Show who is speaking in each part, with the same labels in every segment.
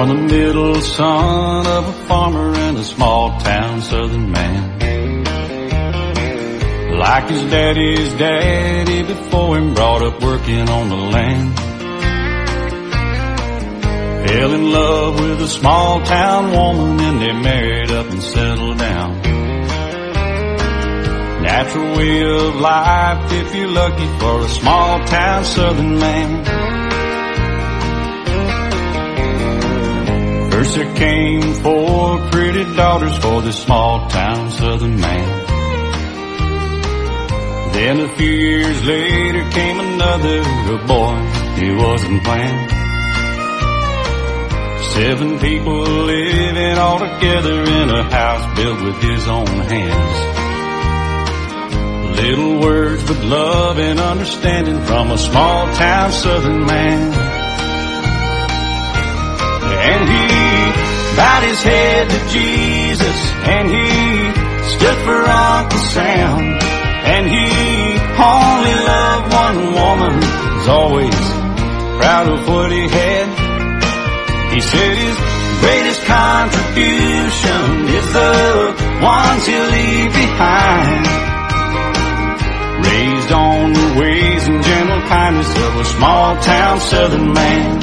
Speaker 1: Born the middle son of a farmer and a small town southern man. Like his daddy's daddy before him, brought up working on the land. Fell in love with a small town woman and they married up and settled down. Natural way of life if you're lucky for a small town southern man. First there came 4 pretty daughters for this small town southern man. Then a few years later came another boy he wasn't planned. 7 people living all together in a house built with his own hands. Little words but love and understanding from a small town southern man. And he bowed his head to Jesus, and he stood for Uncle Sam. And he only loved one woman, was always proud of what he had. He said his greatest contribution is the ones he'll leave behind. Raised on the ways and gentle kindness of a small town southern man.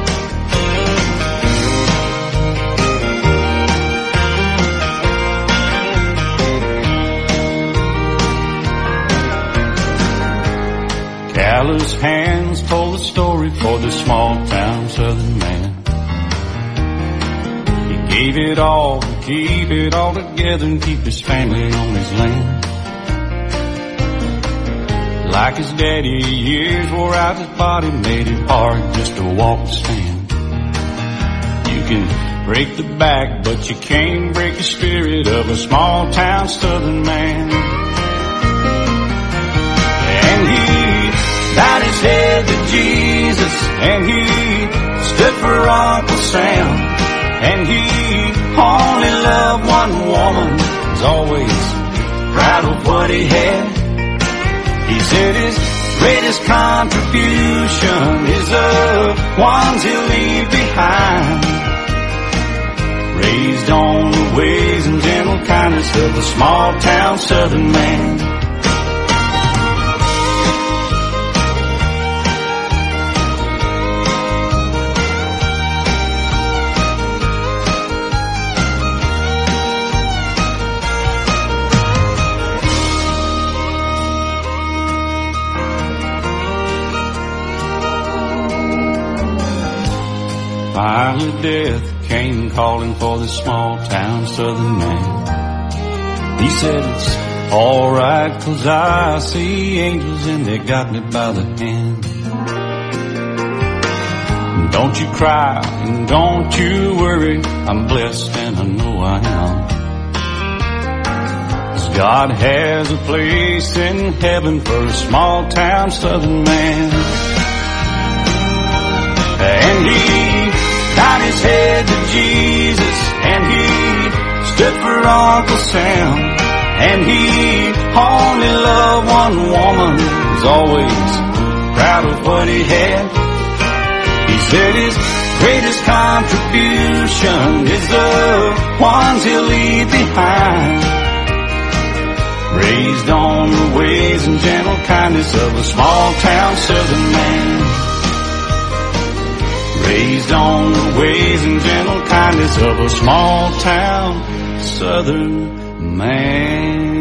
Speaker 1: Callous hands told the story for this small town southern man. He gave it all to keep it all together and keep his family on his land. Like his daddy, years wore out his body, made it hard just to walk and stand. You can break the back, but you can't break the spirit of a small town southern man. And he bowed his head to Jesus, and he stood for Uncle Sam. And he only loved one woman, was always proud of what he had. He said his greatest contribution is the ones he'll leave behind. Raised on the ways and gentle kindness of a small town southern man. Finally death came calling for this small town southern man. He said it's alright 'cause I see angels and they got me by the hand. Don't you cry and don't you worry, I'm blessed and I know I am. 'Cause God has a place in heaven for a small town southern man. And he bowed his head to Jesus, and he stood for Uncle Sam. And he only loved one woman, was always proud of what he had. He said his greatest contribution is the ones he'll leave behind. Raised on the ways and gentle kindness of a small town southern man. Raised on the ways and gentle kindness of a small town southern man.